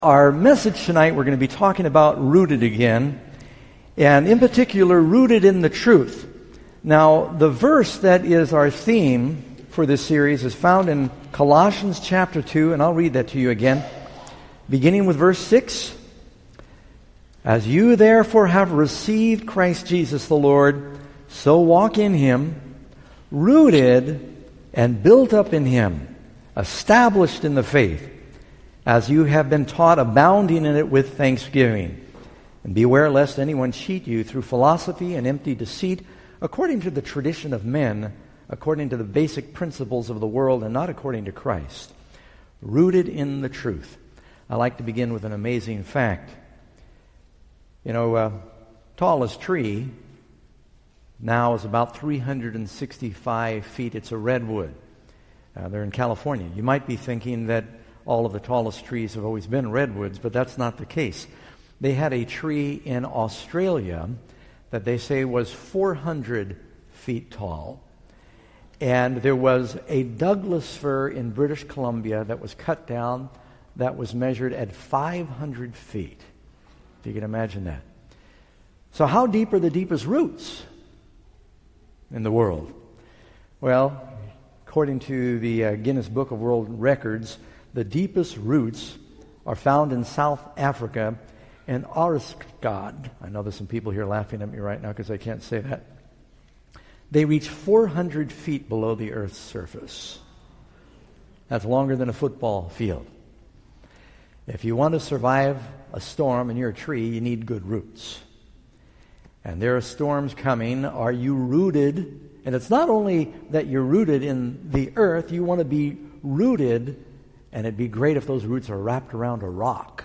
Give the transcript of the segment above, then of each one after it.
Our message tonight, we're going to be talking about rooted again, and in particular, rooted in the truth. Now, the verse that is our theme for this series is found in Colossians chapter 2, and I'll read that to you again, beginning with verse 6. As you therefore have received Christ Jesus the Lord, so walk in Him, rooted and built up in Him, established in the faith, as you have been taught, abounding in it with thanksgiving. And beware lest anyone cheat you through philosophy and empty deceit, according to the tradition of men, according to the basic principles of the world, and not according to Christ. Rooted in the truth. I like to begin with an amazing fact. Tallest tree now is about 365 feet. It's a redwood. They're in California. You might be thinking that all of the tallest trees have always been redwoods, but that's not the case. They had a tree in Australia that they say was 400 feet tall. And there was a Douglas fir in British Columbia that was cut down that was measured at 500 feet. If you can imagine that. So how deep are the deepest roots in the world? Well, according to the Guinness Book of World Records, the deepest roots are found in South Africa and Arskad. I know there's some people here laughing at me right now because I can't say that. They reach 400 feet below the Earth's surface. That's longer than a football field. If you want to survive a storm and you're a tree, you need good roots. And there are storms coming. Are you rooted? And it's not only that you're rooted in the earth, you want to be rooted. And it'd be great if those roots are wrapped around a rock.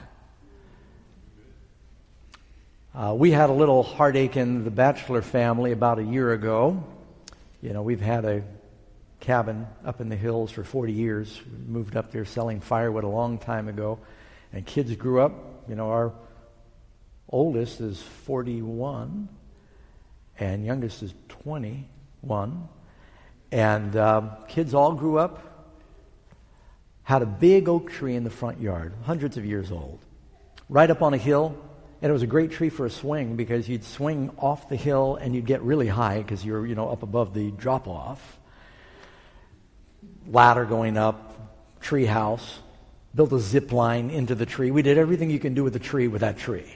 We had a little heartache in the Batchelor family about a year ago. We've had a cabin up in the hills for 40 years. We moved up there selling firewood a long time ago. And kids grew up. Our oldest is 41. And youngest is 21. And kids all grew up. Had a big oak tree in the front yard, hundreds of years old, right up on a hill. And it was a great tree for a swing because you'd swing off the hill and you'd get really high because you're, up above the drop-off. Ladder going up, tree house, built a zip line into the tree. We did everything you can do with a tree with that tree.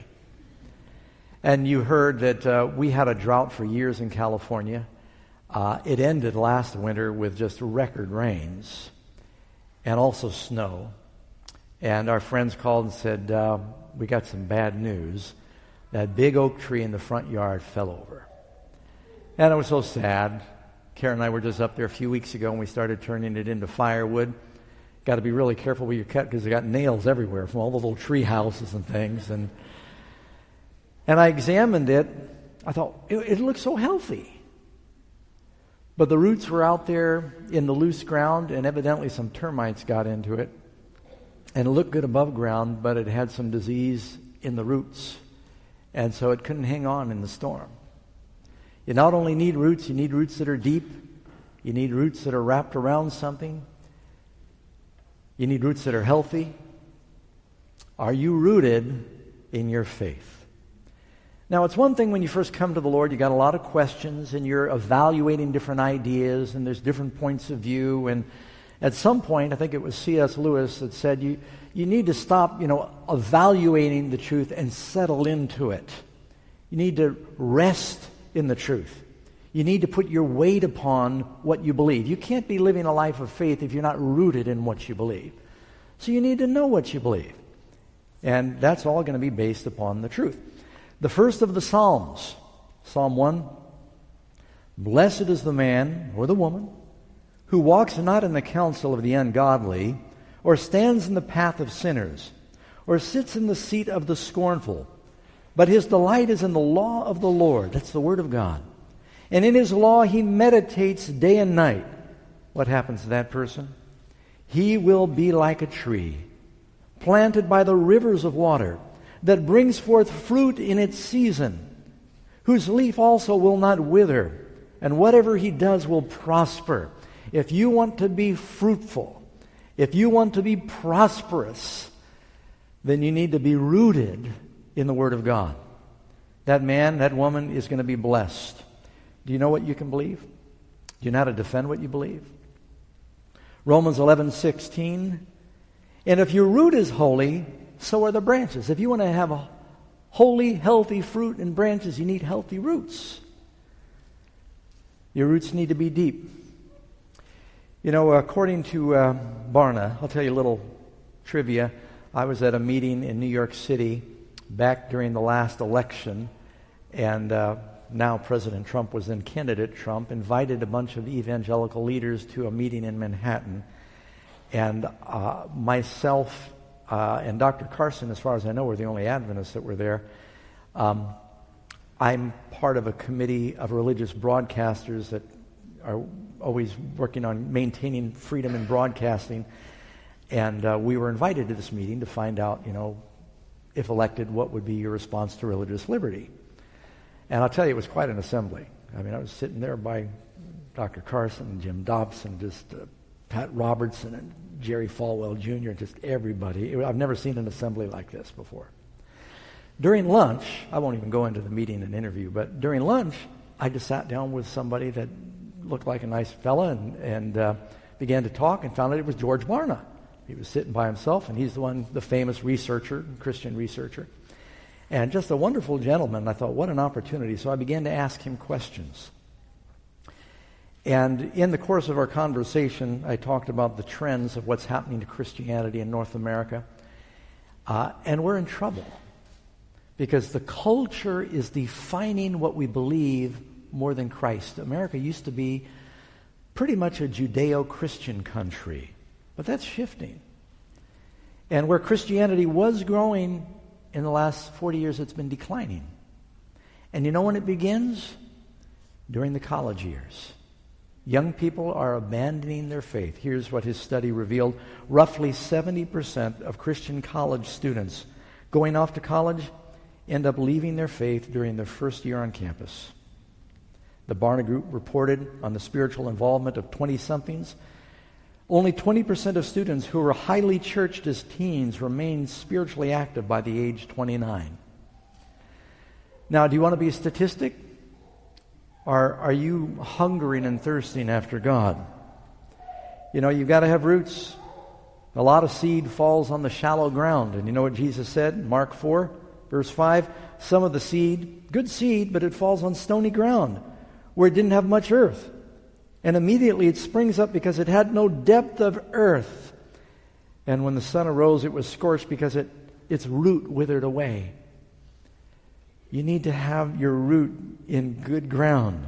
And you heard that we had a drought for years in California. It ended last winter with just record rains. And also snow. And our friends called and said, we got some bad news. That big oak tree in the front yard fell over. And it was so sad. Karen and I were just up there a few weeks ago and we started turning it into firewood. Got to be really careful where you cut because they got nails everywhere from all the little tree houses and things. And I examined it. I thought, it looks so healthy. But the roots were out there in the loose ground, and evidently some termites got into it. And it looked good above ground, but it had some disease in the roots. And so it couldn't hang on in the storm. You not only need roots, you need roots that are deep. You need roots that are wrapped around something. You need roots that are healthy. Are you rooted in your faith? Now, it's one thing when you first come to the Lord, you got a lot of questions, and you're evaluating different ideas, and there's different points of view. And at some point, I think it was C.S. Lewis that said, you need to stop, evaluating the truth and settle into it. You need to rest in the truth. You need to put your weight upon what you believe. You can't be living a life of faith if you're not rooted in what you believe. So you need to know what you believe. And that's all going to be based upon the truth. The first of the Psalms, Psalm 1, Blessed is the man or the woman who walks not in the counsel of the ungodly, or stands in the path of sinners, or sits in the seat of the scornful. But his delight is in the law of the Lord. That's the word of God. And in his law he meditates day and night. What happens to that person? He will be like a tree planted by the rivers of water, that brings forth fruit in its season, whose leaf also will not wither, and whatever he does will prosper. If you want to be fruitful, if you want to be prosperous, then you need to be rooted in the Word of God. That man, that woman is going to be blessed. Do you know what you can believe? Do you know how to defend what you believe? Romans 11:16. And if your root is holy, so are the branches. If you want to have a holy, healthy fruit and branches, you need healthy roots. Your roots need to be deep. You know, according to Barna, I'll tell you a little trivia. I was at a meeting in New York City back during the last election, and now President Trump was then candidate Trump, invited a bunch of evangelical leaders to a meeting in Manhattan. And myself and Dr. Carson, as far as I know, were the only Adventists that were there. I'm part of a committee of religious broadcasters that are always working on maintaining freedom in broadcasting. And we were invited to this meeting to find out, if elected, what would be your response to religious liberty. And I'll tell you, it was quite an assembly. I mean, I was sitting there by Dr. Carson and Jim Dobson, just Pat Robertson and Jerry Falwell Jr., just everybody. I've never seen an assembly like this before. During lunch, I won't even go into the meeting and interview, but during lunch, I just sat down with somebody that looked like a nice fella and began to talk and found out it was George Barna. He was sitting by himself, and he's the famous researcher, Christian researcher. And just a wonderful gentleman. I thought, what an opportunity. So I began to ask him questions. And in the course of our conversation, I talked about the trends of what's happening to Christianity in North America. And we're in trouble because the culture is defining what we believe more than Christ. America used to be pretty much a Judeo-Christian country, but that's shifting. And where Christianity was growing in the last 40 years, it's been declining. And you know when it begins? During the college years. Young people are abandoning their faith. Here's what his study revealed. Roughly 70% of Christian college students going off to college end up leaving their faith during their first year on campus. The Barna Group reported on the spiritual involvement of 20-somethings. Only 20% of students who were highly churched as teens remained spiritually active by the age 29. Now, do you want to be a statistic? Are you hungering and thirsting after God? You've got to have roots. A lot of seed falls on the shallow ground. And you know what Jesus said? Mark 4, verse 5. Some of the seed, good seed, but it falls on stony ground where it didn't have much earth. And immediately it springs up because it had no depth of earth. And when the sun arose, it was scorched because its root withered away. You need to have your root in good ground.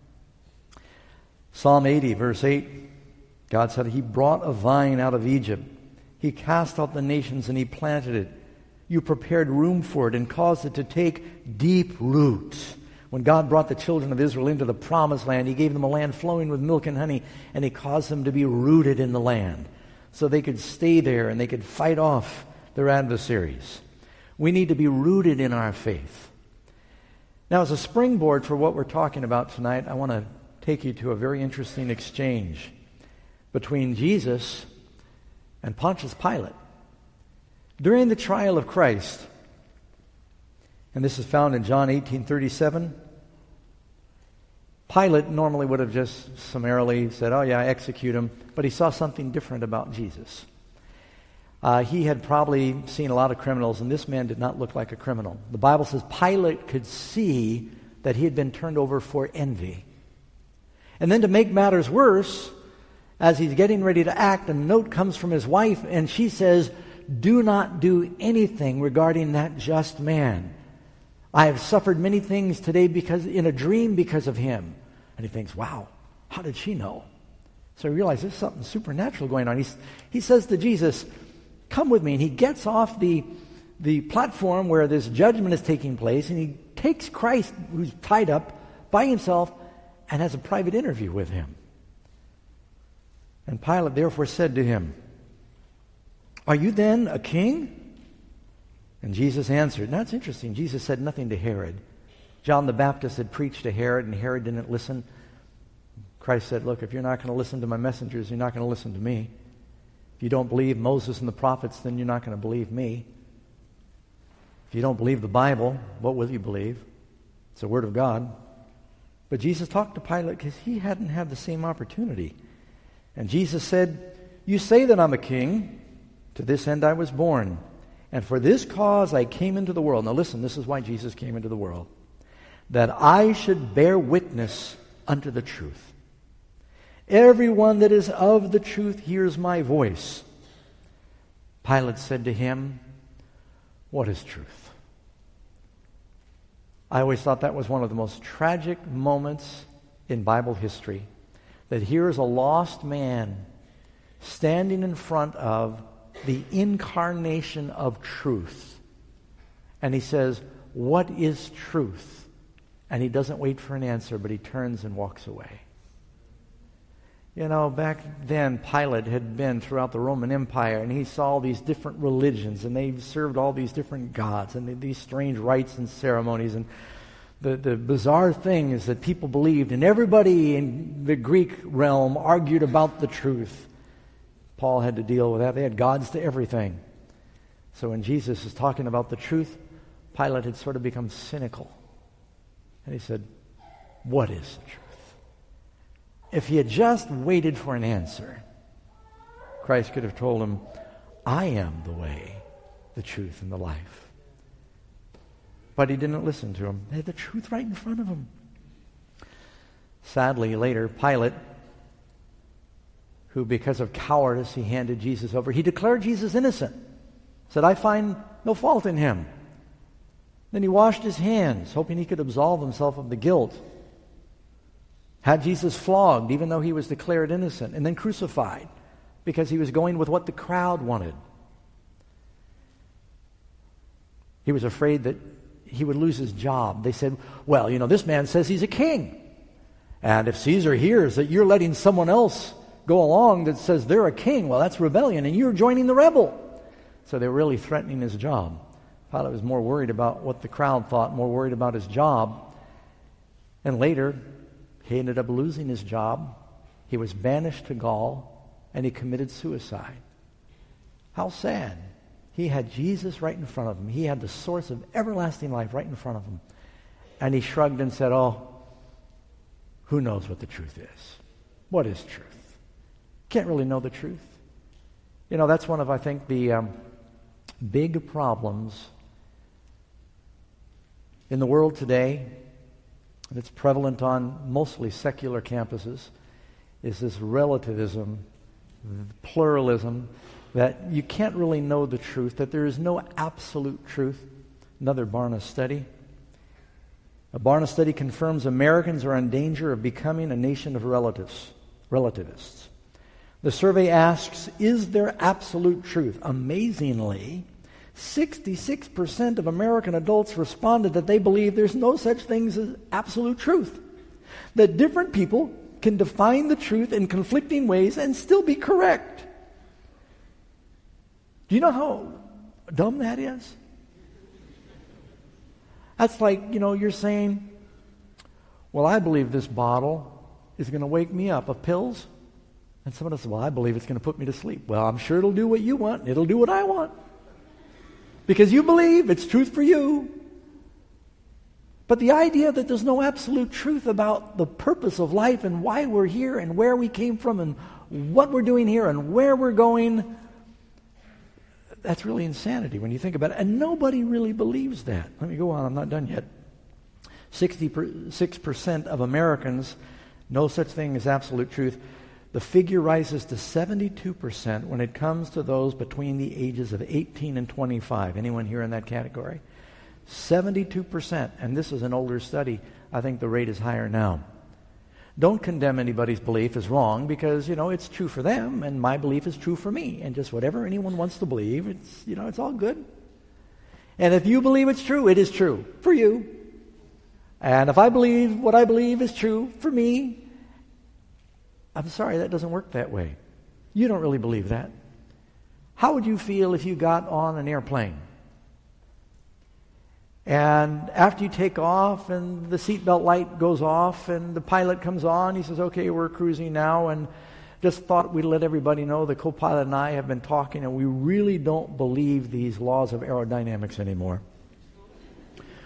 Psalm 80, verse 8, God said, He brought a vine out of Egypt. He cast out the nations and He planted it. You prepared room for it and caused it to take deep root. When God brought the children of Israel into the promised land, He gave them a land flowing with milk and honey, and He caused them to be rooted in the land so they could stay there and they could fight off their adversaries. We need to be rooted in our faith. Now, as a springboard for what we're talking about tonight, I want to take you to a very interesting exchange between Jesus and Pontius Pilate. During the trial of Christ, and this is found in John 18:37, Pilate normally would have just summarily said, oh yeah, execute him, but he saw something different about Jesus. He had probably seen a lot of criminals, and this man did not look like a criminal. The Bible says Pilate could see that he had been turned over for envy. And then to make matters worse, as he's getting ready to act, a note comes from his wife, and she says, do not do anything regarding that just man. I have suffered many things today in a dream because of him. And he thinks, wow, how did she know? So he realizes there's something supernatural going on. He says to Jesus, come with me. And he gets off the platform where this judgment is taking place, and he takes Christ, who's tied up by himself, and has a private interview with him. And Pilate therefore said to him, are you then a king? And Jesus answered. Now it's interesting. Jesus said nothing to Herod. John the Baptist had preached to Herod, and Herod didn't listen. Christ said, look, if you're not going to listen to my messengers, you're not going to listen to me. If you don't believe Moses and the prophets, then you're not going to believe me. If you don't believe the Bible, what will you believe? It's the Word of God. But Jesus talked to Pilate because he hadn't had the same opportunity. And Jesus said, "You say that I'm a king. To this end I was born. And for this cause I came into the world." Now listen, this is why Jesus came into the world. "That I should bear witness unto the truth. Everyone that is of the truth hears my voice." Pilate said to him, "What is truth?" I always thought that was one of the most tragic moments in Bible history. That here is a lost man standing in front of the incarnation of truth. And he says, "What is truth?" And he doesn't wait for an answer, but he turns and walks away. You know, back then, Pilate had been throughout the Roman Empire, and he saw all these different religions, and they served all these different gods, and these strange rites and ceremonies, and the bizarre things that people believed, and everybody in the Greek realm argued about the truth. Paul had to deal with that. They had gods to everything. So when Jesus is talking about the truth, Pilate had sort of become cynical. And he said, "What is the truth?" If he had just waited for an answer, Christ could have told him, "I am the way, the truth, and the life." But he didn't listen to him. They had the truth right in front of him. Sadly, later, Pilate, who because of cowardice he handed Jesus over, he declared Jesus innocent. Said, "I find no fault in him." Then he washed his hands, hoping he could absolve himself of the guilt. Had Jesus flogged, even though he was declared innocent, and then crucified, because he was going with what the crowd wanted. He was afraid that he would lose his job. They said, "Well, you know, this man says he's a king. And if Caesar hears that you're letting someone else go along that says they're a king, well, that's rebellion, and you're joining the rebel." So they were really threatening his job. Pilate was more worried about what the crowd thought, more worried about his job. And later, he ended up losing his job. He was banished to Gaul, and he committed suicide. How sad. He had Jesus right in front of him. He had the source of everlasting life right in front of him. And he shrugged and said, "Oh, who knows what the truth is? What is truth? Can't really know the truth." You know, that's one of, I think, the big problems in the world today, and it's prevalent on mostly secular campuses, is this relativism, pluralism, that you can't really know the truth, that there is no absolute truth. Another Barna study. A Barna study confirms Americans are in danger of becoming a nation of relativists. The survey asks, is there absolute truth? Amazingly, 66% of American adults responded that they believe there's no such thing as absolute truth. That different people can define the truth in conflicting ways and still be correct. Do you know how dumb that is? That's like, you're saying, "Well, I believe this bottle is going to wake me up of pills." And someone else says, "Well, I believe it's going to put me to sleep." Well, I'm sure it'll do what you want. It'll do what I want. Because you believe it's truth for you. But the idea that there's no absolute truth about the purpose of life and why we're here and where we came from and what we're doing here and where we're going, that's really insanity when you think about it. And nobody really believes that. Let me go on. I'm not done yet. 66% of Americans, no such thing as absolute truth. The figure rises to 72% when it comes to those between the ages of 18 and 25. Anyone here in that category? 72%. And this is an older study. I think the rate is higher now. Don't condemn anybody's belief as wrong because, it's true for them and my belief is true for me. And just whatever anyone wants to believe, it's all good. And if you believe it's true, it is true for you. And if I believe what I believe is true for me, I'm sorry, that doesn't work that way. You don't really believe that. How would you feel if you got on an airplane? And after you take off and the seatbelt light goes off and the pilot comes on, he says, "Okay, we're cruising now, and just thought we'd let everybody know the co-pilot and I have been talking and we really don't believe these laws of aerodynamics anymore."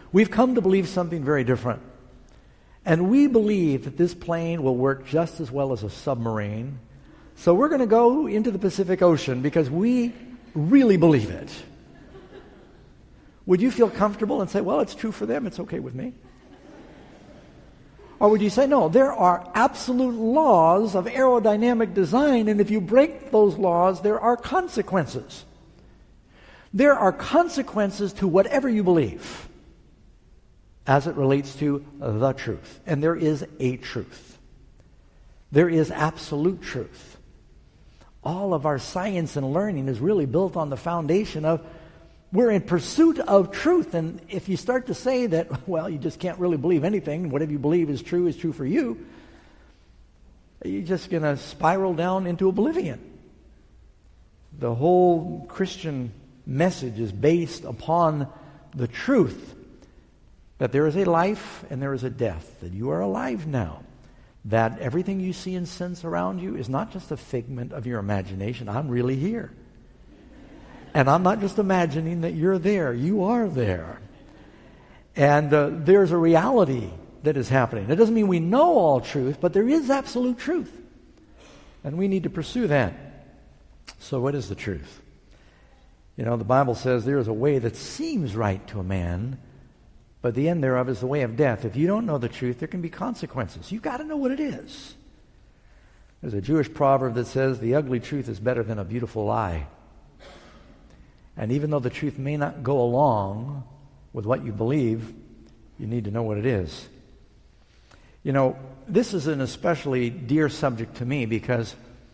We've come to believe something very different. And we believe that this plane will work just as well as a submarine. So we're going to go into the Pacific Ocean because we really believe it. Would you feel comfortable and say, well, it's true for them, it's okay with me? Or would you say, no, there are absolute laws of aerodynamic design, and if you break those laws, there are consequences. There are consequences to whatever you believe as it relates to the truth. And there is a truth. There is absolute truth. All of our science and learning is really built on the foundation of we're in pursuit of truth. And if you start to say that, well, you just can't really believe anything, whatever you believe is true for you, you're just going to spiral down into oblivion. The whole Christian message is based upon the truth that there is a life and there is a death, that you are alive now, that everything you see and sense around you is not just a figment of your imagination. I'm really here. And I'm not just imagining that you're there. You are there. And there's a reality that is happening. That doesn't mean we know all truth, but there is absolute truth. And we need to pursue that. So what is the truth? You know, the Bible says there is a way that seems right to a man, but the end thereof is the way of death. If you don't know the truth, there can be consequences. You've got to know what it is. There's a Jewish proverb that says, the ugly truth is better than a beautiful lie. And even though the truth may not go along with what you believe, you need to know what it is. You know, this is an especially dear subject to me because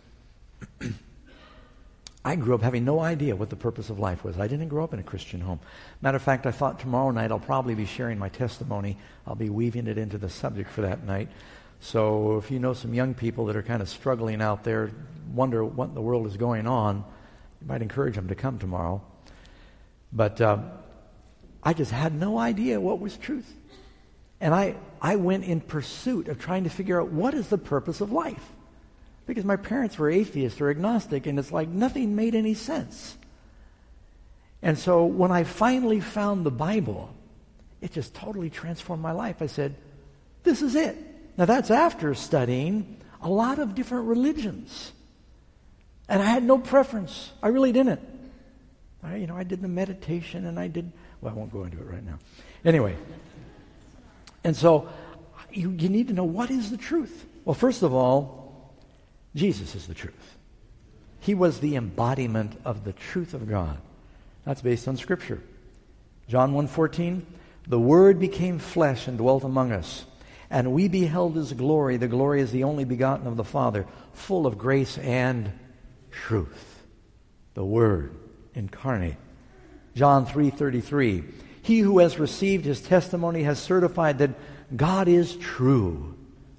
I grew up having no idea what the purpose of life was. I didn't grow up in a Christian home. Matter of fact, I thought tomorrow night I'll probably be sharing my testimony. I'll be weaving it into the subject for that night. So if you know some young people that are kind of struggling out there, wonder what in the world is going on, you might encourage them to come tomorrow. But I just had no idea what was truth. And I went in pursuit of trying to figure out what is the purpose of life. Because my parents were atheists or agnostic, and it's like nothing made any sense. And so when I finally found the Bible, it just totally transformed my life. I said, this is it. Now that's after studying a lot of different religions. And I had no preference. I really didn't. I did the meditation and I won't go into it right now. Anyway, and so you need to know what is the truth. Well, first of all, Jesus is the truth. He was the embodiment of the truth of God. That's based on Scripture. John 1:14, the Word became flesh and dwelt among us, and we beheld His glory. The glory is the only begotten of the Father, full of grace and truth. The Word incarnate. John 3:33, he who has received His testimony has certified that God is true.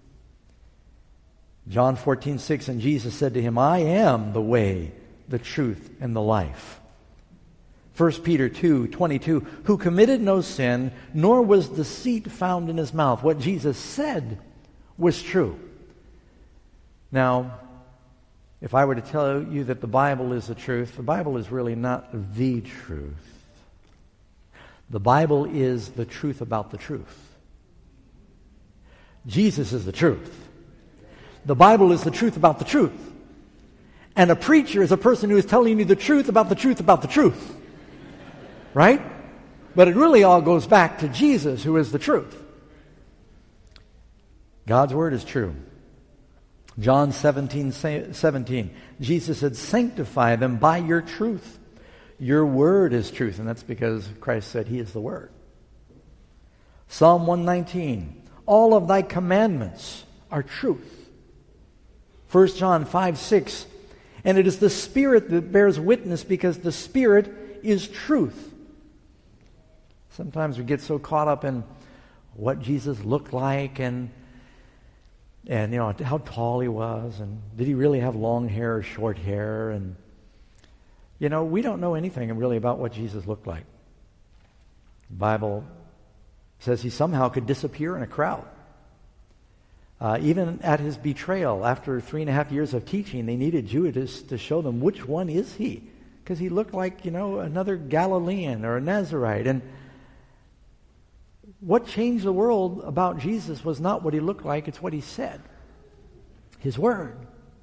John 14:6, and Jesus said to him, I am the way, the truth, and the life. 1 Peter 2:22, who committed no sin, nor was deceit found in his mouth. What Jesus said was true. Now, if I were to tell you that the Bible is the truth, the Bible is really not the truth. The Bible is the truth about the truth. Jesus is the truth. The Bible is the truth about the truth. And a preacher is a person who is telling you the truth about the truth about the truth. Right? But it really all goes back to Jesus, who is the truth. God's Word is true. John 17:17, Jesus said, sanctify them by your truth. Your Word is truth. And that's because Christ said He is the Word. Psalm 119, all of thy commandments are truth. 1 John 5:6, and it is the Spirit that bears witness because the Spirit is truth. Sometimes we get so caught up in what Jesus looked like and how tall He was, and did He really have long hair or short hair, and we don't know anything really about what Jesus looked like. The Bible says He somehow could disappear in a crowd. Even at His betrayal, after 3.5 years of teaching, they needed Judas to show them which one is He, because He looked like another Galilean or a Nazarite. And What changed the world about Jesus was not what he looked like, it's what he said. His word.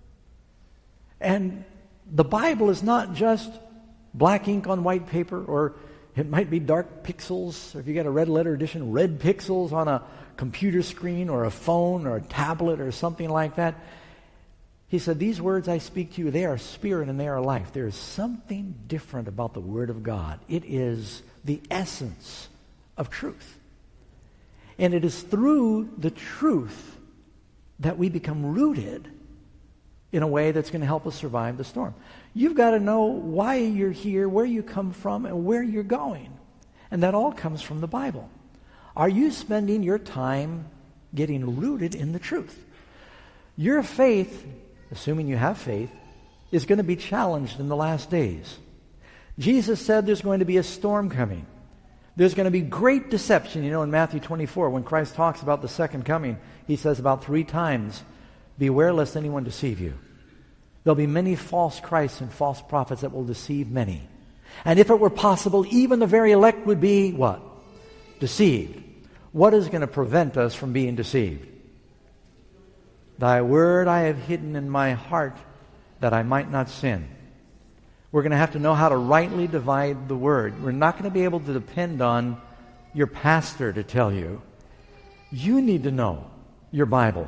And the Bible is not just black ink on white paper, or it might be dark pixels, or if you got a red letter edition, red pixels on a computer screen or a phone or a tablet or something like that. He said, these words I speak to you, they are spirit and they are life. There is something different about the Word of God. It is the essence of truth. And it is through the truth that we become rooted in a way that's going to help us survive the storm. You've got to know why you're here, where you come from, and where you're going. And that all comes from the Bible. Are you spending your time getting rooted in the truth? Your faith, assuming you have faith, is going to be challenged in the last days. Jesus said there's going to be a storm coming. There's going to be great deception. You know, in Matthew 24, when Christ talks about the second coming, he says about 3 times, beware lest anyone deceive you. There'll be many false Christs and false prophets that will deceive many. And if it were possible, even the very elect would be what? Deceived. What is going to prevent us from being deceived? Thy word I have hidden in my heart that I might not sin. We're going to have to know how to rightly divide the word. We're not going to be able to depend on your pastor to tell you. You need to know your Bible.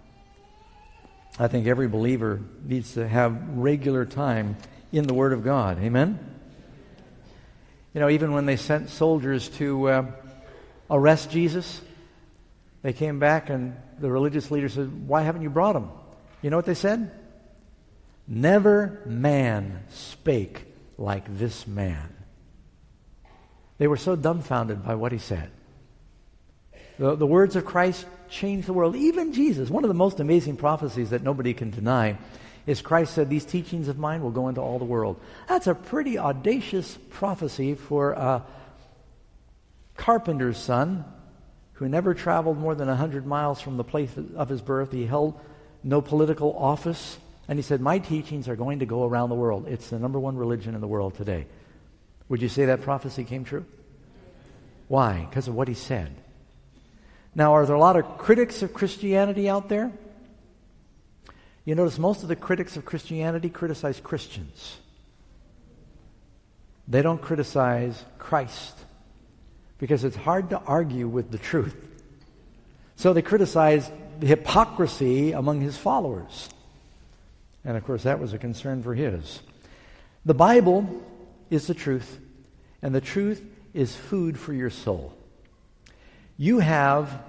I think every believer needs to have regular time in the Word of God. Amen? You know, even when they sent soldiers to arrest Jesus, they came back and the religious leader said, why haven't you brought him? You know what they said? Never man spake like this man. They were so dumbfounded by what he said. The words of Christ changed the world. Even Jesus, one of the most amazing prophecies that nobody can deny, is Christ said, these teachings of mine will go into all the world. That's a pretty audacious prophecy for a carpenter's son who never traveled more than 100 miles from the place of his birth. He held no political office. And he said, my teachings are going to go around the world. It's the number 1 religion in the world today. Would you say that prophecy came true? Why? Because of what he said. Now, are there a lot of critics of Christianity out there? You notice most of the critics of Christianity criticize Christians. They don't criticize Christ because it's hard to argue with the truth. So they criticize the hypocrisy among his followers. And of course, that was a concern for his. The Bible is the truth, and the truth is food for your soul. You have,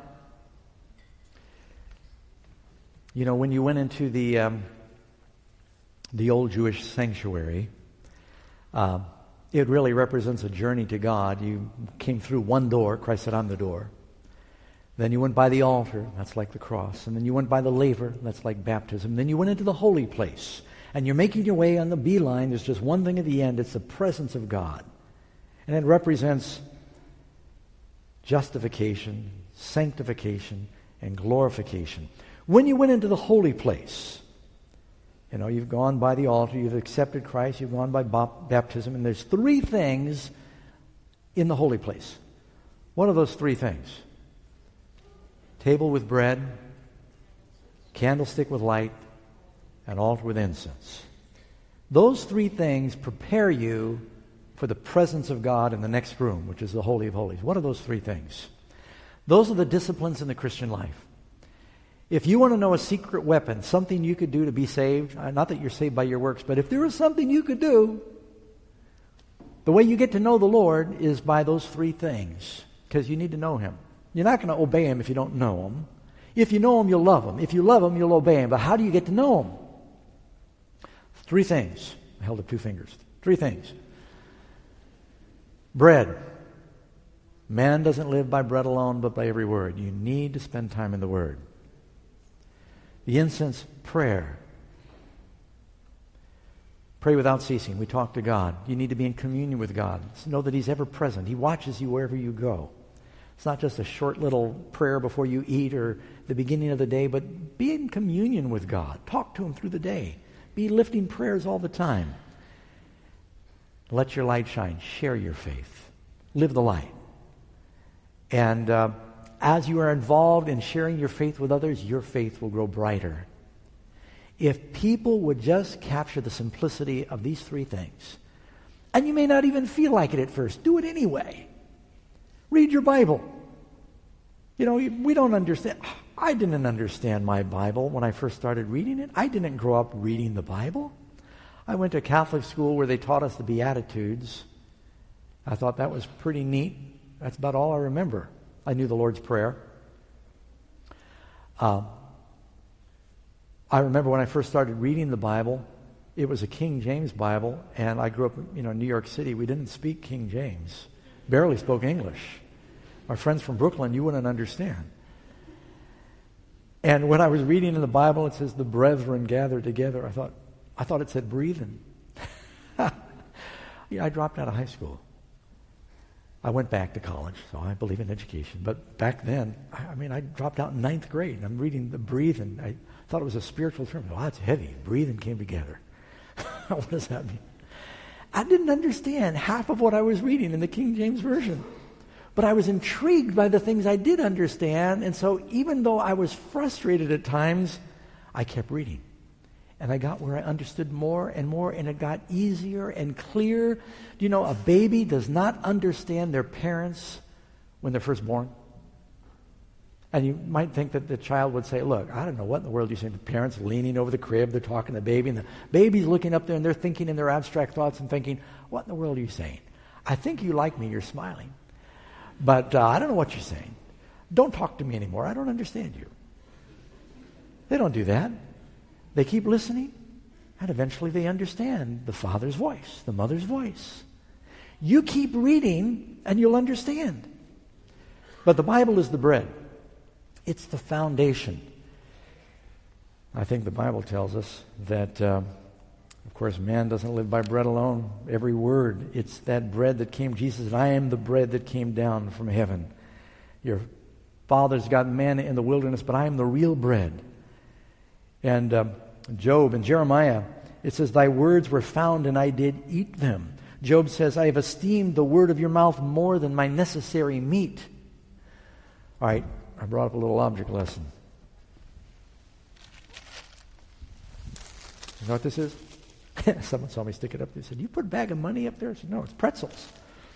you know, when you went into the old Jewish sanctuary, it really represents a journey to God. You came through one door. Christ said, I'm the door. Then you went by the altar, that's like the cross. And then you went by the laver, that's like baptism. Then you went into the holy place. And you're making your way on the beeline. There's just one thing at the end. It's the presence of God. And it represents justification, sanctification, and glorification. When you went into the holy place, you know, you've gone by the altar, you've accepted Christ, you've gone by baptism, and there's 3 things in the holy place. What are those 3 things? Table with bread, candlestick with light, and altar with incense. Those 3 things prepare you for the presence of God in the next room, which is the Holy of Holies. What are those 3 things? Those are the disciplines in the Christian life. If you want to know a secret weapon, something you could do to be saved, not that you're saved by your works, but if there was something you could do, the way you get to know the Lord is by those 3 things, because you need to know Him. You're not going to obey Him if you don't know Him. If you know Him, you'll love Him. If you love Him, you'll obey Him. But how do you get to know Him? 3 things. I held up 2 fingers. 3 things. Bread. Man doesn't live by bread alone, but by every word. You need to spend time in the Word. The incense, prayer. Pray without ceasing. We talk to God. You need to be in communion with God. Know that He's ever present. He watches you wherever you go. It's not just a short little prayer before you eat or the beginning of the day, but be in communion with God. Talk to Him through the day. Be lifting prayers all the time. Let your light shine. Share your faith. Live the light. And as you are involved in sharing your faith with others, your faith will grow brighter. If people would just capture the simplicity of these three things, and you may not even feel like it at first, do it anyway. Read your Bible. You know, we don't understand. I didn't understand my Bible when I first started reading it. I didn't grow up reading the Bible. I went to Catholic school where they taught us the Beatitudes. I thought that was pretty neat. That's about all I remember. I knew the Lord's Prayer. I remember when I first started reading the Bible, it was a King James Bible, and I grew up in New York City. We didn't speak King James. Barely spoke English. Our friends from Brooklyn, you wouldn't understand. And when I was reading in the Bible, it says the brethren gathered together. I thought it said breathing. Yeah, I dropped out of high school. I went back to college, so I believe in education. But back then, I dropped out in 9th grade. I'm reading the breathing. I thought it was a spiritual term. Oh, it's heavy. Breathing came together. What does that mean? I didn't understand half of what I was reading in the King James Version. But I was intrigued by the things I did understand, and so even though I was frustrated at times, I kept reading. And I got where I understood more and more, and it got easier and clearer. Do you know, a baby does not understand their parents when they're first born? And you might think that the child would say, look, I don't know what in the world you're saying. The parents leaning over the crib, they're talking to the baby, and the baby's looking up there, and they're thinking in their abstract thoughts and thinking, what in the world are you saying? I think you like me, you're smiling. But I don't know what you're saying. Don't talk to me anymore. I don't understand you. They don't do that. They keep listening, and eventually they understand the father's voice, the mother's voice. You keep reading, and you'll understand. But the Bible is the bread. It's the foundation. I think the Bible tells us that, of course, man doesn't live by bread alone. Every word, it's that bread that came. Jesus said, I am the bread that came down from heaven. Your fathers got manna in the wilderness, but I am the real bread. And Job and Jeremiah, it says, thy words were found and I did eat them. Job says, I have esteemed the word of your mouth more than my necessary meat. All right, I brought up a little object lesson. You know what this is? Someone saw me stick it up there. They said, you put a bag of money up there? I said, no, it's pretzels.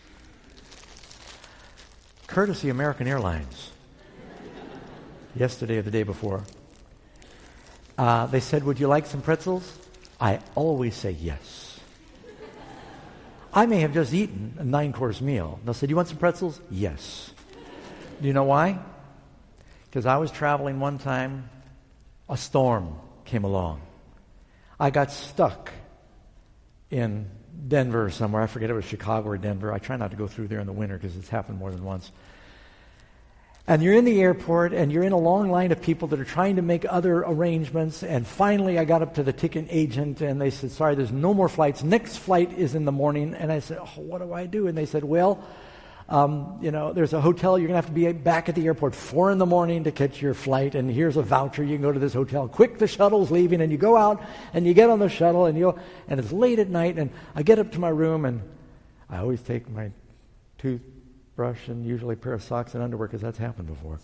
Courtesy American Airlines. Yesterday or the day before. They said, would you like some pretzels? I always say yes. I may have just eaten a 9-course meal. They'll say, do you want some pretzels? Yes. Do you know why? Because I was traveling one time, a storm came along. I got stuck in Denver or somewhere. I forget if it was Chicago or Denver. I try not to go through there in the winter because it's happened more than once. And you're in the airport, and you're in a long line of people that are trying to make other arrangements. And finally, I got up to the ticket agent, and they said, sorry, there's no more flights. Next flight is in the morning. And I said, oh, what do I do? And they said, well, there's a hotel. You're going to have to be back at the airport 4 a.m. to catch your flight. And here's a voucher. You can go to this hotel. Quick, the shuttle's leaving. And you go out, and you get on the shuttle, and it's late at night. And I get up to my room, and I always take my toothbrush and usually a pair of socks and underwear because that's happened before.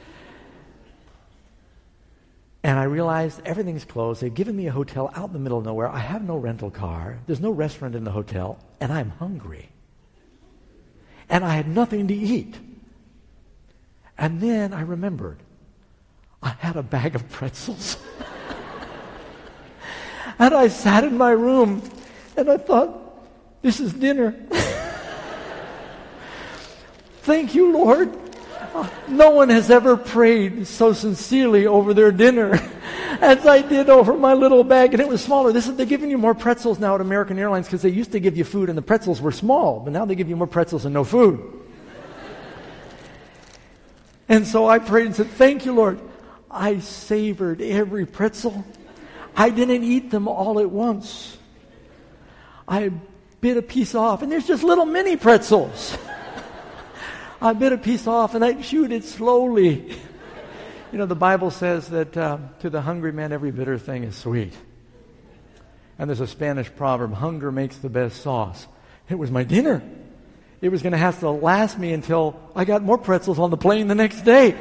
And I realized everything's closed. They've given me a hotel out in the middle of nowhere. I have no rental car. There's no restaurant in the hotel. And I'm hungry. And I had nothing to eat. And then I remembered I had a bag of pretzels. And I sat in my room and I thought, this is dinner. Thank you, Lord. No one has ever prayed so sincerely over their dinner as I did over my little bag, and it was smaller. They're giving you more pretzels now at American Airlines because they used to give you food and the pretzels were small, but now they give you more pretzels and no food. And so I prayed and said, thank you, Lord. I savored every pretzel. I didn't eat them all at once. I bit a piece off, and there's just little mini pretzels. I bit a piece off and I chewed it slowly. You know, the Bible says that to the hungry man, every bitter thing is sweet. And there's a Spanish proverb, hunger makes the best sauce. It was my dinner. it was going to have to last me until I got more pretzels on the plane the next day.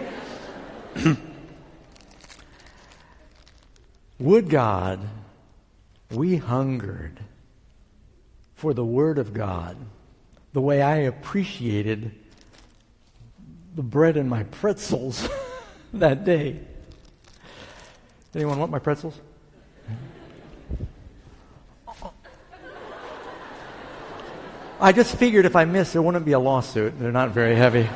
Would God, we hungered for the Word of God the way I appreciated the bread and my pretzels that day. Anyone want my pretzels? I just figured if I missed, there wouldn't be a lawsuit. They're not very heavy.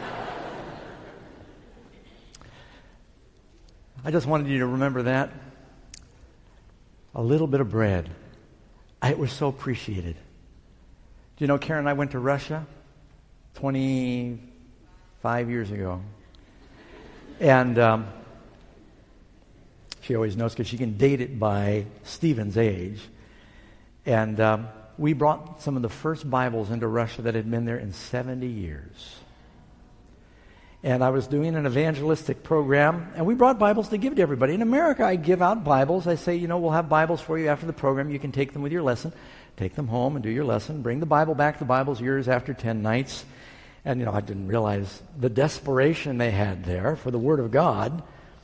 I just wanted you to remember that. A little bit of bread. It was so appreciated. Do you know Karen and I went to Russia 25 years ago? And she always knows because she can date it by Stephen's age. And we brought some of the first Bibles into Russia that had been there in 70 years. And I was doing an evangelistic program, and we brought Bibles to give to everybody. In America, I give out Bibles. I say, we'll have Bibles for you after the program. You can take them with your lesson. Take them home and do your lesson. Bring the Bible back. The Bible's yours after 10 nights. And, I didn't realize the desperation they had there for the Word of God.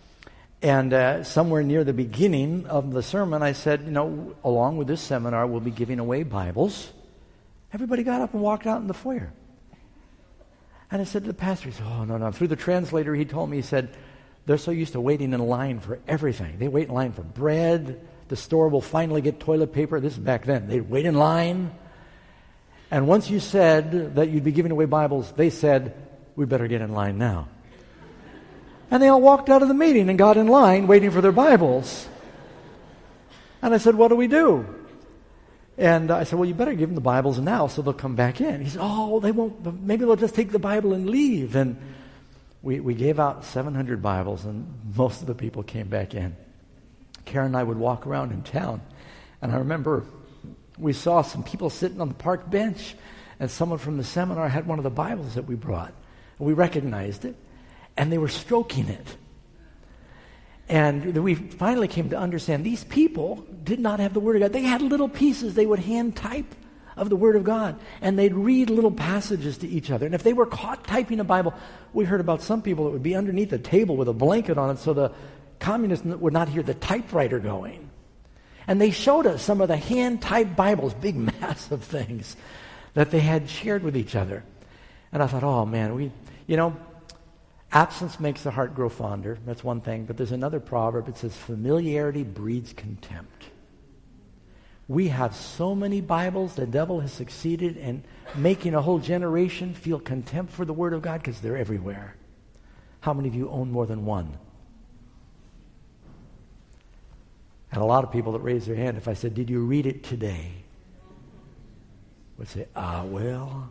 And somewhere near the beginning of the sermon, I said, along with this seminar, we'll be giving away Bibles. Everybody got up and walked out in the foyer. And I said to the pastor, he said, oh, no. Through the translator, he told me, he said, they're so used to waiting in line for everything. They wait in line for bread. The store will finally get toilet paper. This is back then. They'd wait in line. And once you said that you'd be giving away Bibles, they said, we better get in line now. And they all walked out of the meeting and got in line waiting for their Bibles. And I said, what do we do? And I said, well, you better give them the Bibles now so they'll come back in. He said, oh, they won't. Maybe they'll just take the Bible and leave. And we gave out 700 Bibles, and most of the people came back in. Karen and I would walk around in town, and I remember we saw some people sitting on the park bench, and someone from the seminar had one of the Bibles that we brought. And we recognized it, and they were stroking it. And we finally came to understand these people did not have the Word of God. They had little pieces they would hand type of the Word of God, and they'd read little passages to each other. And if they were caught typing a Bible, we heard about some people that would be underneath a table with a blanket on it so the communists would not hear the typewriter going. And they showed us some of the hand-typed Bibles, big, massive things that they had shared with each other. And I thought, oh, man, absence makes the heart grow fonder. That's one thing. But there's another proverb. It says, familiarity breeds contempt. We have so many Bibles, the devil has succeeded in making a whole generation feel contempt for the Word of God because they're everywhere. How many of you own more than one? And a lot of people that raise their hand, if I said, did you read it today? Would say, well,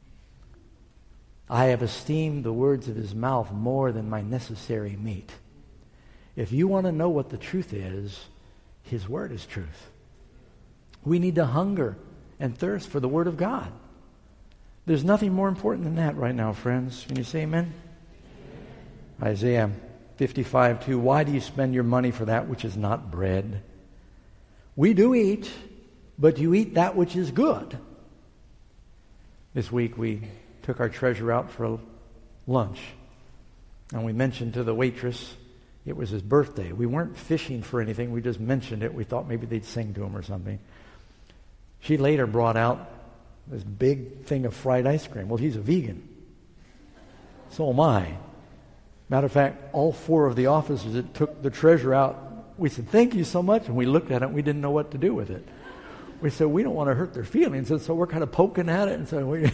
I have esteemed the words of his mouth more than my necessary meat. If you want to know what the truth is, his word is truth. We need to hunger and thirst for the Word of God. There's nothing more important than that right now, friends. Can you say amen? Isaiah 55:2. Why do you spend your money for that which is not bread? We do eat, but you eat that which is good. This week we took our treasurer out for lunch, and we mentioned to the waitress it was his birthday. We weren't fishing for anything. We just mentioned it. We thought maybe they'd sing to him or something. She later brought out this big thing of fried ice cream. Well, he's a vegan. So am I. Matter of fact, all four of the officers that took the treasure out, we said, thank you so much. And we looked at it and we didn't know what to do with it. We said, we don't want to hurt their feelings. And so we're kind of poking at it. And so we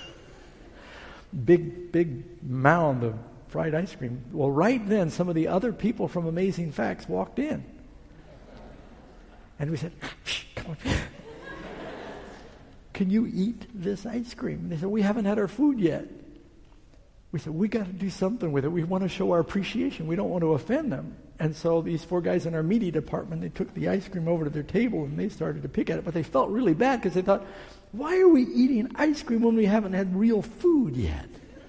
big mound of fried ice cream. Well, right then, some of the other people from Amazing Facts walked in. And we said, shh, come on. Can you eat this ice cream? And they said, we haven't had our food yet. We said, we got to do something with it. We want to show our appreciation. We don't want to offend them. And so these four guys in our media department, they took the ice cream over to their table and they started to pick at it. But they felt really bad because they thought, why are we eating ice cream when we haven't had real food yet?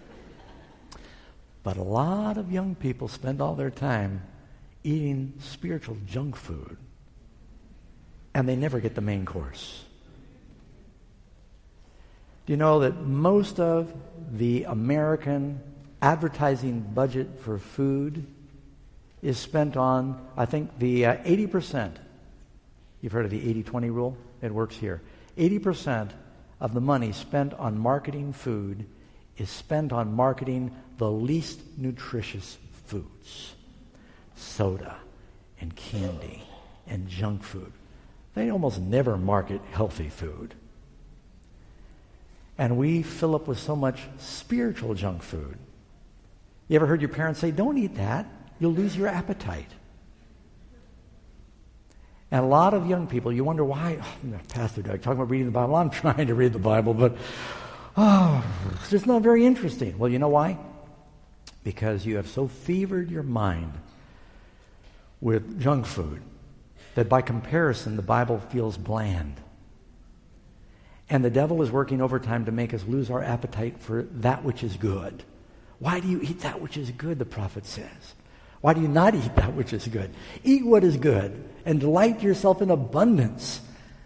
But a lot of young people spend all their time eating spiritual junk food. And they never get the main course. Do you know that most of the American advertising budget for food is spent on, I think, the 80%. You've heard of the 80-20 rule? It works here. 80% of the money spent on marketing food is spent on marketing the least nutritious foods. Soda and candy and junk food. They almost never market healthy food. And we fill up with so much spiritual junk food. You ever heard your parents say, don't eat that, you'll lose your appetite? And a lot of young people, you wonder why, Pastor Doug, talking about reading the Bible, I'm trying to read the Bible, but it's just not very interesting. Well, you know why? Because you have so fevered your mind with junk food that by comparison, the Bible feels bland. And the devil is working overtime to make us lose our appetite for that which is good. Why do you eat that which is good, the prophet says? Why do you not eat that which is good? Eat what is good and delight yourself in abundance.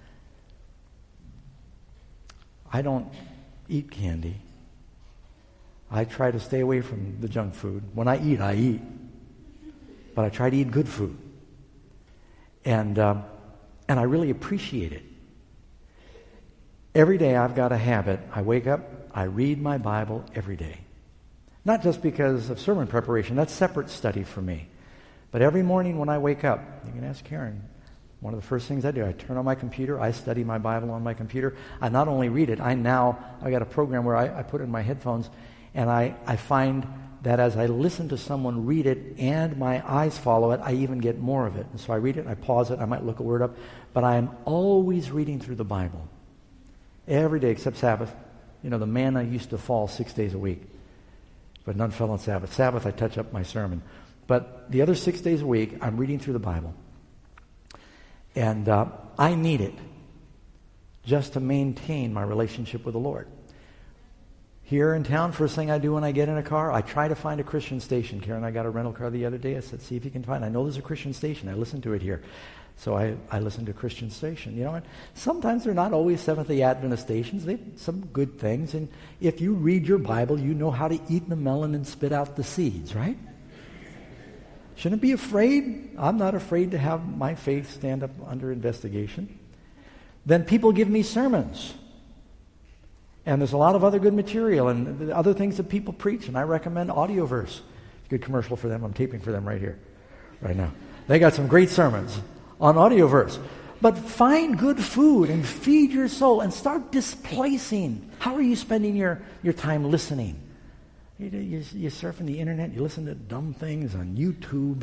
I don't eat candy. I try to stay away from the junk food. When I eat. But I try to eat good food. And I really appreciate it. Every day I've got a habit. I wake up, I read my Bible every day. Not just because of sermon preparation. That's separate study for me. But every morning when I wake up, you can ask Karen, one of the first things I do, I turn on my computer, I study my Bible on my computer. I not only read it, I got a program where I put it in my headphones, and I find that as I listen to someone read it and my eyes follow it, I even get more of it. And so I read it, I pause it, I might look a word up, but I am always reading through the Bible. Every day except Sabbath. You know, the manna used to fall 6 days a week, but none fell on Sabbath. Sabbath, I touch up my sermon. But the other 6 days a week, I'm reading through the Bible. And I need it just to maintain my relationship with the Lord. Here in town, first thing I do when I get in a car, I try to find a Christian station. Karen, I got a rental car the other day. I said, see if you can find it. I know there's a Christian station. I listen to it here. So I listen to a Christian station. You know what? Sometimes they're not always Seventh-day Adventist stations. They have some good things. And if you read your Bible, you know how to eat the melon and spit out the seeds, right? Shouldn't be afraid. I'm not afraid to have my faith stand up under investigation. Then people give me sermons. And there's a lot of other good material and other things that people preach. And I recommend Audioverse. It's a good commercial for them. I'm taping for them right here, right now. They got some great sermons on Audioverse. But find good food and feed your soul and start displacing. How are you spending your time listening? You're surfing the internet, you listen to dumb things on YouTube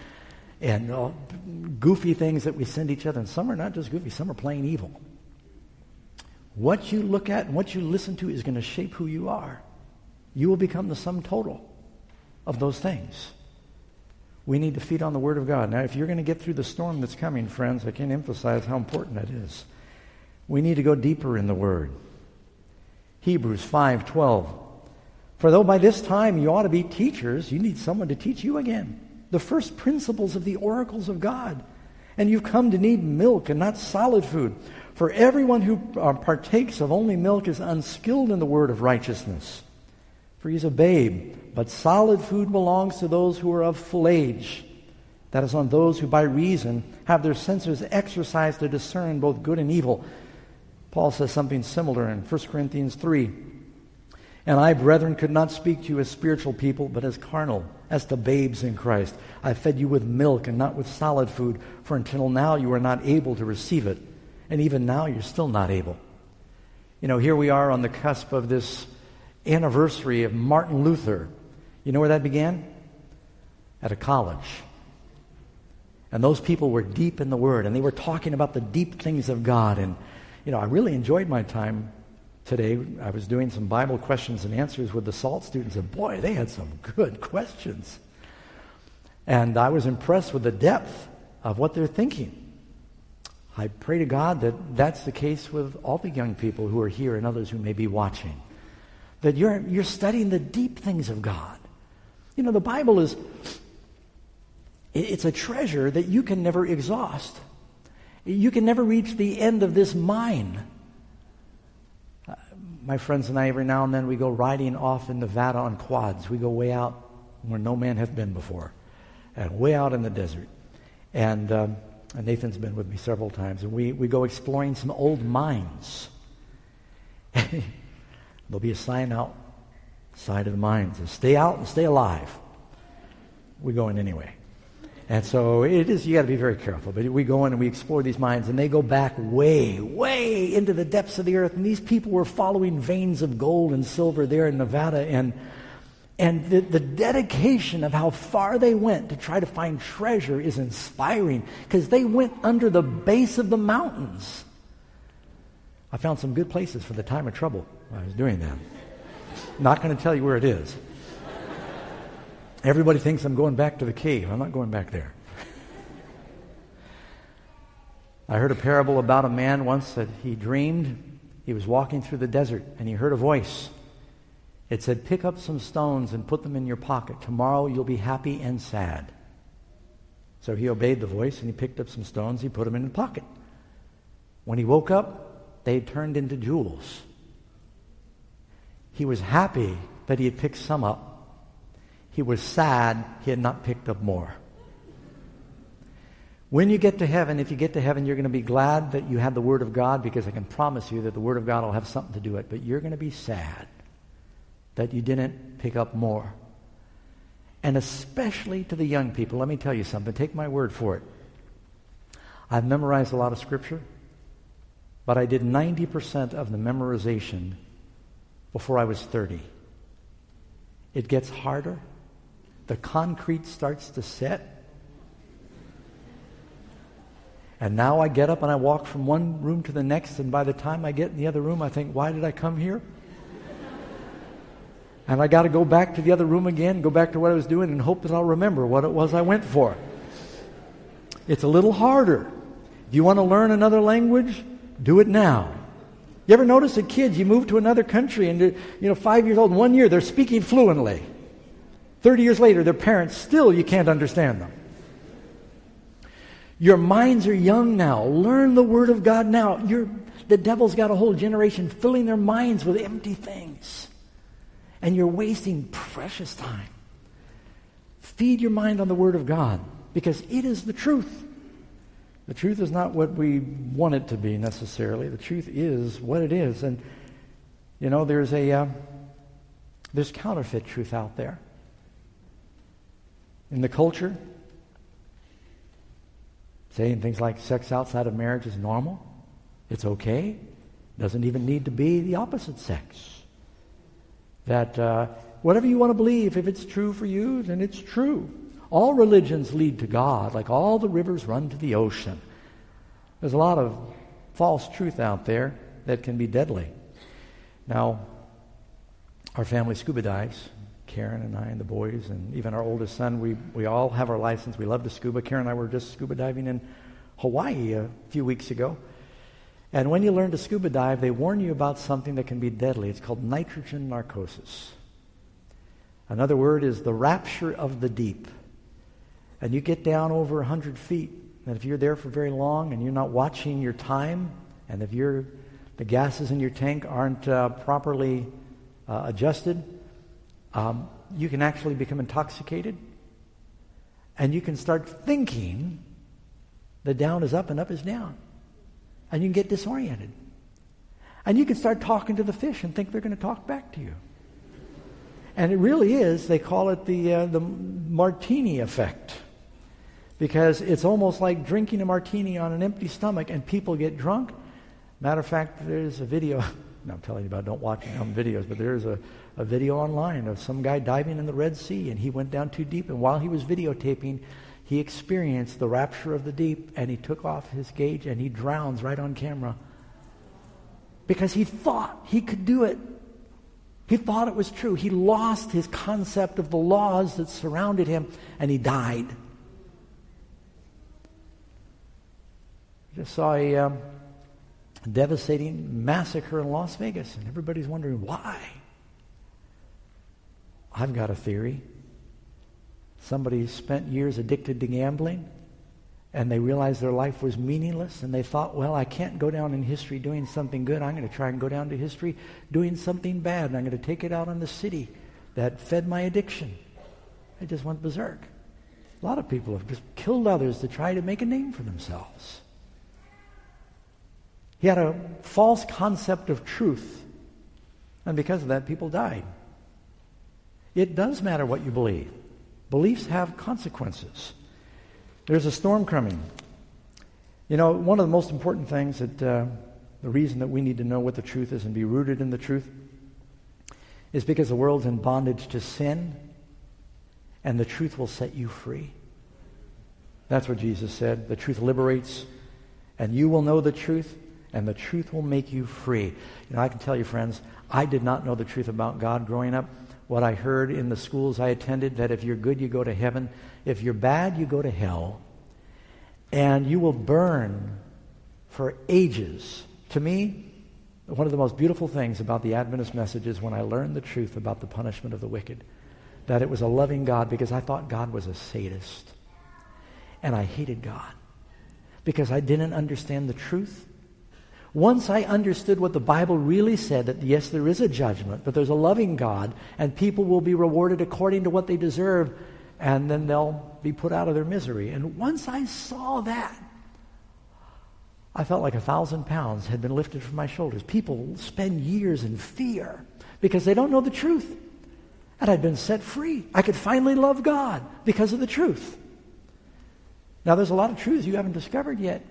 and goofy things that we send each other. And some are not just goofy, some are plain evil. What you look at and what you listen to is going to shape who you are. You will become the sum total of those things. We need to feed on the Word of God. Now, if you're going to get through the storm that's coming, friends, I can't emphasize how important that is. We need to go deeper in the Word. Hebrews 5:12. For though by this time you ought to be teachers, you need someone to teach you again the first principles of the oracles of God. And you've come to need milk and not solid food. For everyone who partakes of only milk is unskilled in the word of righteousness. For he's a babe, but solid food belongs to those who are of full age. That is, on those who by reason have their senses exercised to discern both good and evil. Paul says something similar in 1 Corinthians 3. And I, brethren, could not speak to you as spiritual people, but as carnal, as to babes in Christ. I fed you with milk and not with solid food, for until now you are not able to receive it. And even now you're still not able. You know, here we are on the cusp of this anniversary of Martin Luther. You know where that began? At a college. And those people were deep in the Word, and they were talking about the deep things of God. And, you know, I really enjoyed my time today. I was doing some Bible questions and answers with the SALT students, and boy, they had some good questions. And I was impressed with the depth of what they're thinking. I pray to God that that's the case with all the young people who are here and others who may be watching. That you're studying the deep things of God. You know, the Bible it's a treasure that you can never exhaust. You can never reach the end of this mine. my friends and I, every now and then, we go riding off in Nevada on quads. We go way out where no man hath been before, and way out in the desert. And Nathan's been with me several times, and we go exploring some old mines. There'll be a sign outside of the mines. Stay out and stay alive. We go in anyway. And so it is, you got to be very careful. But we go in and we explore these mines, and they go back way, way into the depths of the earth. And these people were following veins of gold and silver there in Nevada. And the dedication of how far they went to try to find treasure is inspiring, because they went under the base of the mountains. I found some good places for the time of trouble while I was doing that. Not going to tell you where it is. Everybody thinks I'm going back to the cave. I'm not going back there. I heard a parable about a man once that he dreamed he was walking through the desert, and he heard a voice. It said, pick up some stones and put them in your pocket. Tomorrow you'll be happy and sad. So he obeyed the voice, and he picked up some stones. He put them in the pocket. When he woke up, they had turned into jewels. He was happy that he had picked some up. He was sad he had not picked up more. When you get to heaven, if you get to heaven, you're going to be glad that you had the Word of God, because I can promise you that the Word of God will have something to do with it. But you're going to be sad that you didn't pick up more. And especially to the young people, let me tell you something. Take my word for it. I've memorized a lot of Scripture, but I did 90% of the memorization before I was 30. It gets harder. The concrete starts to set. And now I get up and I walk from one room to the next, and by the time I get in the other room, I think, why did I come here? And I got to go back to the other room again, go back to what I was doing, and hope that I'll remember what it was I went for. It's a little harder. If you want to learn another language, do it now. You ever notice that kids, you move to another country and they're 5 years old, in 1 year they're speaking fluently. 30 years later, their parents, still you can't understand them. Your minds are young now. Learn the Word of God now. The devil's got a whole generation filling their minds with empty things. And you're wasting precious time. Feed your mind on the Word of God, because it is the truth. The truth is not what we want it to be necessarily. The truth is what it is. And, there's counterfeit truth out there. In the culture, saying things like sex outside of marriage is normal. It's okay. Doesn't even need to be the opposite sex. That whatever you want to believe, if it's true for you, then it's true. All religions lead to God, like all the rivers run to the ocean. There's a lot of false truth out there that can be deadly. Now, our family scuba dives. Karen and I and the boys, and even our oldest son, we all have our license. We love to scuba. Karen and I were just scuba diving in Hawaii a few weeks ago. And when you learn to scuba dive, they warn you about something that can be deadly. It's called nitrogen narcosis. Another word is the rapture of the deep. And you get down over 100 feet, and if you're there for very long and you're not watching your time, and if the gases in your tank aren't properly adjusted, you can actually become intoxicated, and you can start thinking that down is up and up is down, and you can get disoriented, and you can start talking to the fish and think they're going to talk back to you. And it really is, they call it the martini effect, because it's almost like drinking a martini on an empty stomach, and people get drunk. Matter of fact, there's a video. I'm telling you about, don't watch videos, but there's a video online of some guy diving in the Red Sea, and he went down too deep, and while he was videotaping, he experienced the rapture of the deep, and he took off his gauge, and he drowns right on camera. Because he thought he could do it. He thought it was true. He lost his concept of the laws that surrounded him, and he died. Just saw a devastating massacre in Las Vegas, and everybody's wondering why. I've got a theory. Somebody spent years addicted to gambling, And they realized their life was meaningless, and they thought, well, I can't go down in history doing something good. I'm going to try and go down to history doing something bad, and I'm going to take it out on the city that fed my addiction. They just went berserk. A lot of people have just killed others to try to make a name for themselves. He had a false concept of truth, and because of that, people died. It does matter what you believe. Beliefs have consequences. There's a storm coming. You know, one of the most important things that the reason that we need to know what the truth is and be rooted in the truth is because the world's in bondage to sin, and the truth will set you free. That's what Jesus said. The truth liberates, and you will know the truth, and the truth will make you free. You know, I can tell you, friends, I did not know the truth about God growing up. What I heard in the schools I attended, that if you're good, you go to heaven. If you're bad, you go to hell. And you will burn for ages. To me, one of the most beautiful things about the Adventist message is when I learned the truth about the punishment of the wicked. That it was a loving God, because I thought God was a sadist. And I hated God because I didn't understand the truth. Once I understood what the Bible really said, that yes, there is a judgment, but there's a loving God, and people will be rewarded according to what they deserve, and then they'll be put out of their misery. And once I saw that, I felt like 1,000 pounds had been lifted from my shoulders. People spend years in fear because they don't know the truth. And I'd been set free. I could finally love God because of the truth. Now, there's a lot of truths you haven't discovered yet.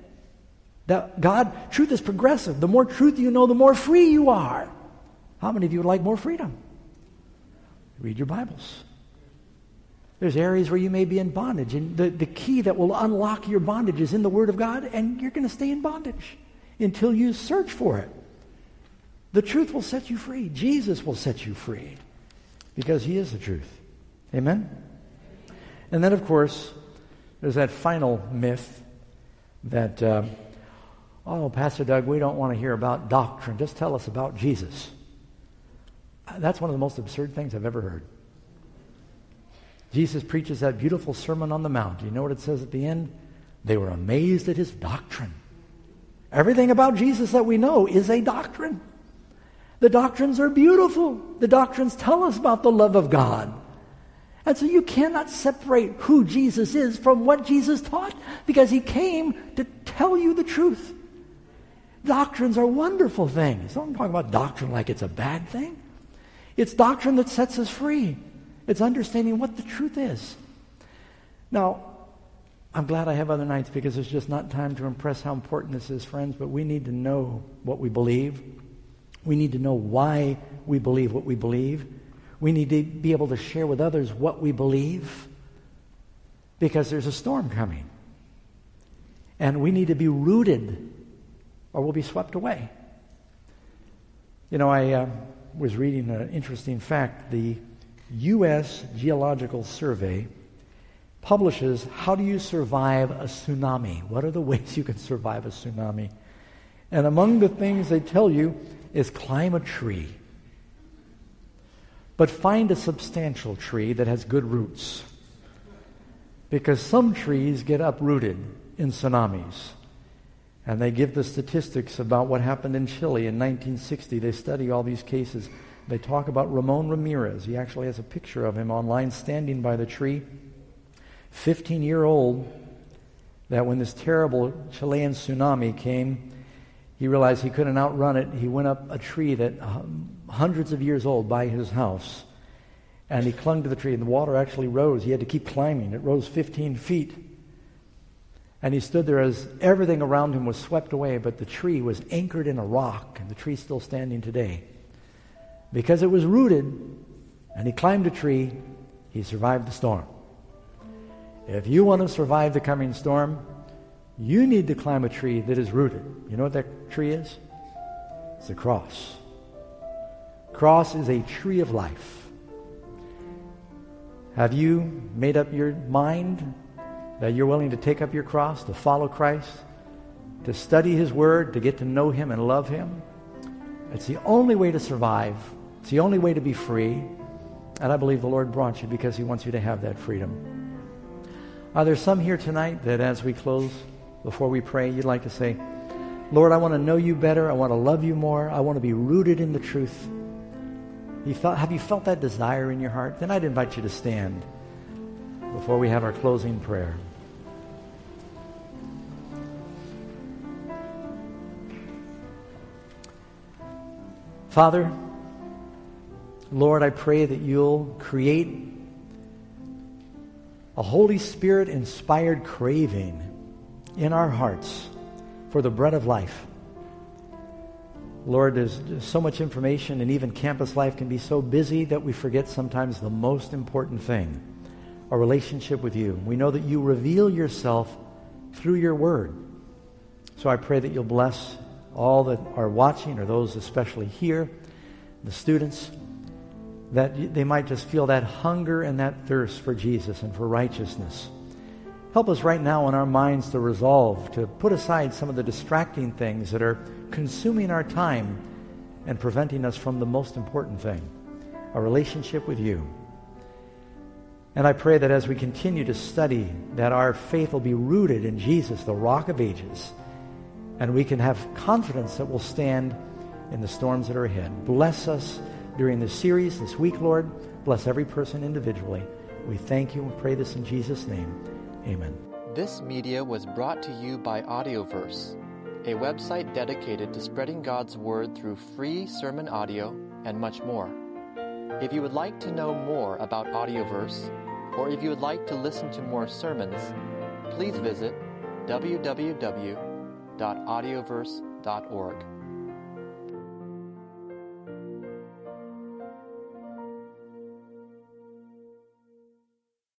That truth is progressive. The more truth you know, the more free you are. How many of you would like more freedom? Read your Bibles. There's areas where you may be in bondage, and the key that will unlock your bondage is in the Word of God, and you're going to stay in bondage until you search for it. The truth will set you free. Jesus will set you free because He is the truth. Amen? And then, of course, there's that final myth that, Pastor Doug, we don't want to hear about doctrine. Just tell us about Jesus. That's one of the most absurd things I've ever heard. Jesus preaches that beautiful Sermon on the Mount. You know what it says at the end? They were amazed at His doctrine. Everything about Jesus that we know is a doctrine. The doctrines are beautiful. The doctrines tell us about the love of God. And so you cannot separate who Jesus is from what Jesus taught, because He came to tell you the truth. Doctrines are wonderful things. Don't talk about doctrine like it's a bad thing. It's doctrine that sets us free. It's understanding what the truth is. Now, I'm glad I have other nights, because there's just not time to impress how important this is, friends, but we need to know what we believe. We need to know why we believe what we believe. We need to be able to share with others what we believe, because there's a storm coming. And we need to be rooted, or we'll be swept away. You know, I was reading an interesting fact. The U.S. Geological Survey publishes, how do you survive a tsunami? What are the ways you can survive a tsunami? And among the things they tell you is climb a tree. But find a substantial tree that has good roots. Because some trees get uprooted in tsunamis. And they give the statistics about what happened in Chile in 1960. They study all these cases. They talk about Ramon Ramirez. He actually has a picture of him online standing by the tree. 15-year-old, that when this terrible Chilean tsunami came, he realized he couldn't outrun it. He went up a tree that hundreds of years old by his house. And he clung to the tree, and the water actually rose. He had to keep climbing. It rose 15 feet. And he stood there as everything around him was swept away, but the tree was anchored in a rock, and the tree's still standing today. Because it was rooted, and he climbed a tree, he survived the storm. If you want to survive the coming storm, you need to climb a tree that is rooted. You know what that tree is? It's the cross. Cross is a tree of life. Have you made up your mind that you're willing to take up your cross, to follow Christ, to study His Word, to get to know Him and love Him? It's the only way to survive. It's the only way to be free. And I believe the Lord brought you because He wants you to have that freedom. Are there some here tonight that as we close, before we pray, you'd like to say, Lord, I want to know you better. I want to love you more. I want to be rooted in the truth. Have you felt that desire in your heart? Then I'd invite you to stand before we have our closing prayer. Father, Lord, I pray that you'll create a Holy Spirit-inspired craving in our hearts for the bread of life. Lord, there's so much information, and even campus life can be so busy that we forget sometimes the most important thing, our relationship with you. We know that you reveal yourself through your word. So I pray that you'll bless all that are watching, or those especially here, the students, that they might just feel that hunger and that thirst for Jesus and for righteousness. Help us right now in our minds to resolve to put aside some of the distracting things that are consuming our time and preventing us from the most important thing, our relationship with you. And I pray that as we continue to study, that our faith will be rooted in Jesus, the Rock of Ages, and we can have confidence that we'll stand in the storms that are ahead. Bless us during this series, this week, Lord. Bless every person individually. We thank you and pray this in Jesus' name. Amen. This media was brought to you by Audioverse, a website dedicated to spreading God's Word through free sermon audio and much more. If you would like to know more about Audioverse, or if you would like to listen to more sermons, please visit www.audioverse.org.